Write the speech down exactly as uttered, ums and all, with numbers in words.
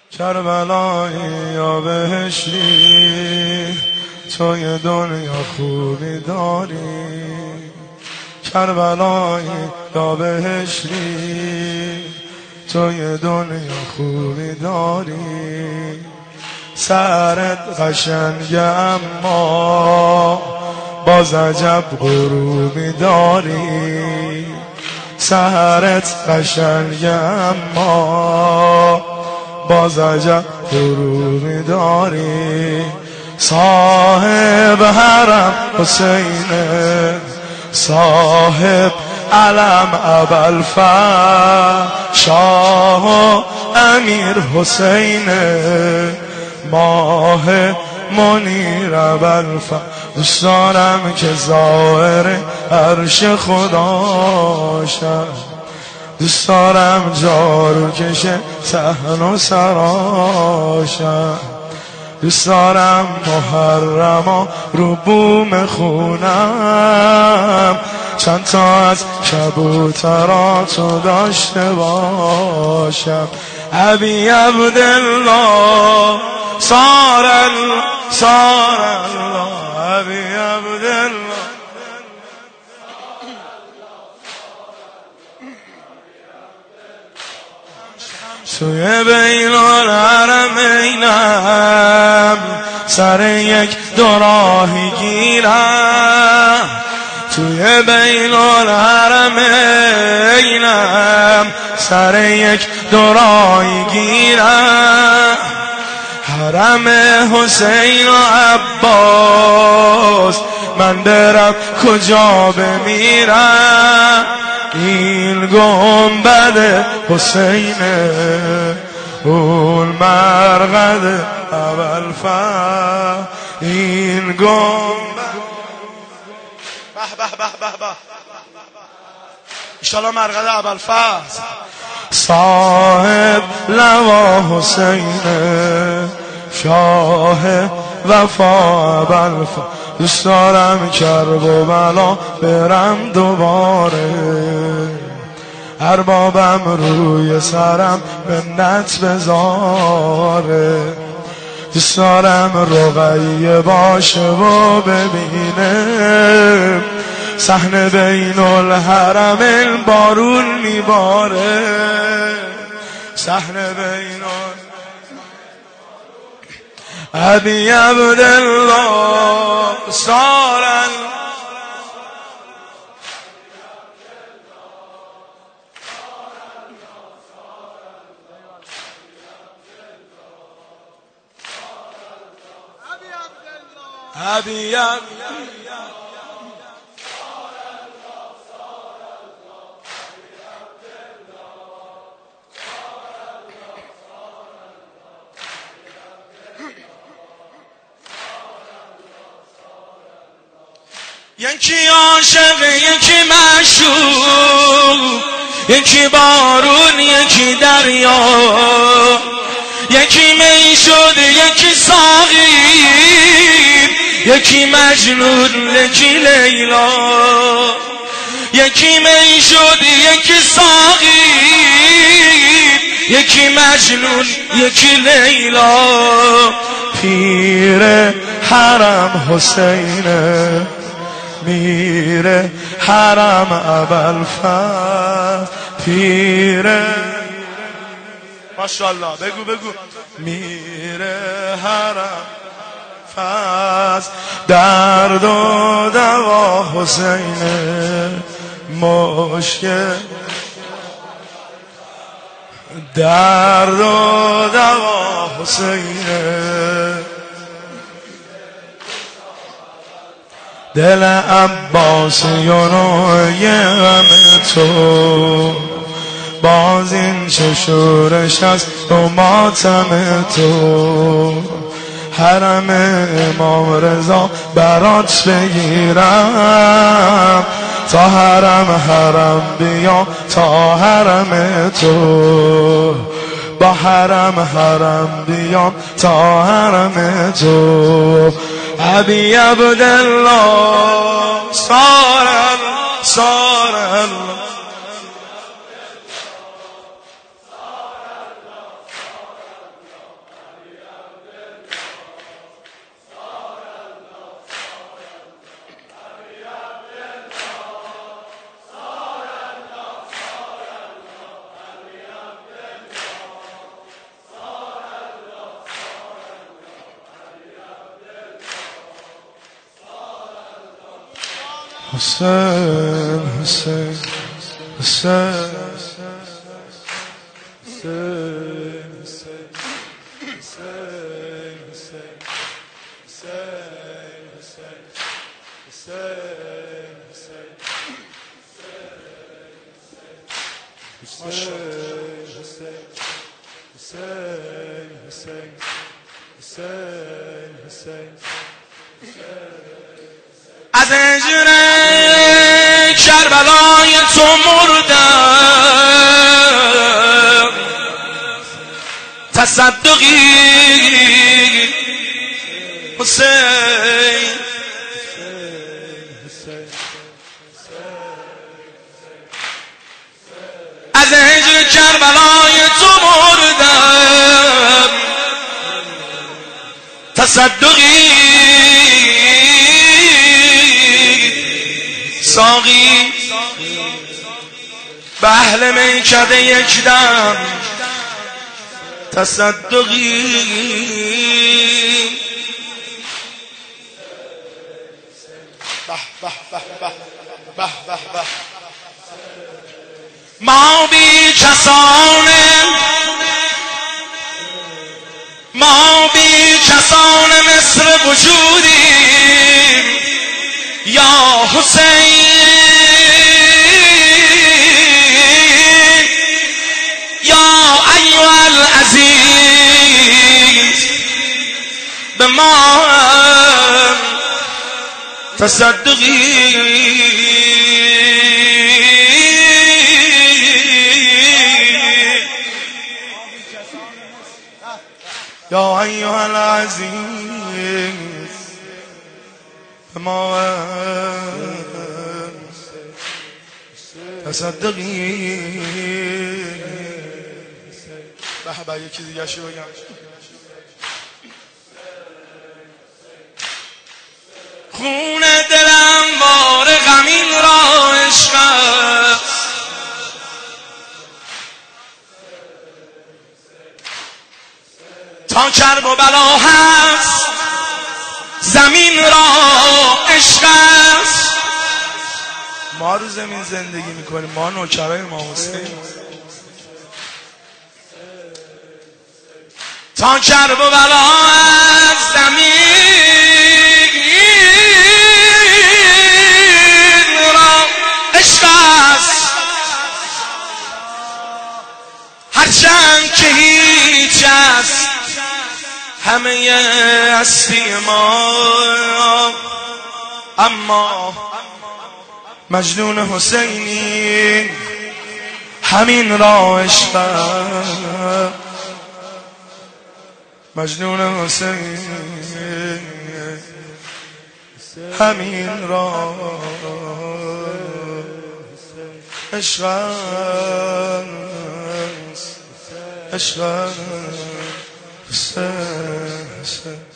کربلایی یا بهشتی، توی دنیا خوبی داری. کربلایی یا بهشتی، توی دنیا خوبی داری. سرت قشنگه اما باز عجب غروبی داری. سرت قشنگه اما باز عجب غروبی داری. صاحب حرم حسینه، صاحب علم ابوالفضل، شاه و امیر حسینه، ماه منیر ابوالفضل. دوست دارم که ظاهر عرش خدا شد، دوست دارم جارو کشه صحن و سراشم، دوست دارم محرما رو بوم خونم چند تا از کبوتراتو داشته باشم. ابی عبدالله صار الله صار الله، ابی عبدالله. توی بین الحرمینم سر یک دوراهی گیرم، توی بین الحرمینم سر یک دوراهی گیرم. حرم حسین و عباس من برم کجا بمیرم. این گنبد حسینه، اون مرقد ابوالفضل. این گنبد به به به به به انشالله مرقد ابوالفضل. صاحب لوا حسینه، شاه وفا ابوالفضل. دوست دارم کرب و بلا برم دوباره، اربابم روی سرم منت بذاره. دوست دارم رقیه باشه و ببینه، صحن بین الحرمین بارون میباره. صحن بین ابی عبدالله صار الله. ابی عبدالله یکی عاشق یکی معشوق، یکی بارون یکی دریا، یکی می شد یکی ساقی، یکی مجنون یکی لیلا. یکی می شد یکی ساقی، یکی مجنون یکی لیلا. پیر حرم حسینه، میر حرم ابوالفضل. پیر ماشاءالله بگو بگو میر حرم فضل. درد و دوا حسینه، مشکل درد و دوا حسینه. دل عباس یونوی غم تو، باز این چه شورش است و ماتم تو. حرم امام رضا برات بگیرم، تا حرم حرم بیام تا حرم تو. با حرم حرم بیام تا حرم تو. ابی عبدالله صار الله صار الله. حسین حسین حسین از هجر کربلای تو مردم تصدقی حسین از هجر کربلای تو مردم تصدقی ساقی به اهل میکده یک دم تصدقی ما بی کسانه ما بی کسان مصر وجودیم یا حسین یا ایها العزیز به ما تصدقی یا ایها العزیز ما تصدقی. به به یکی دیگه شو بگم. خون دلم بار غمین را عشق است تا کرب و بلا هست زمین را عشق است. ما رو زمین زندگی میکنیم، ما نوکرای ما حسین. تا کرب و بلا هست زمین را عشق است. هرچند که هیچ است همه هستی ما، اما مجنون حسینی همین را عشق است. مجنون حسین همین را عشق است. عشق است.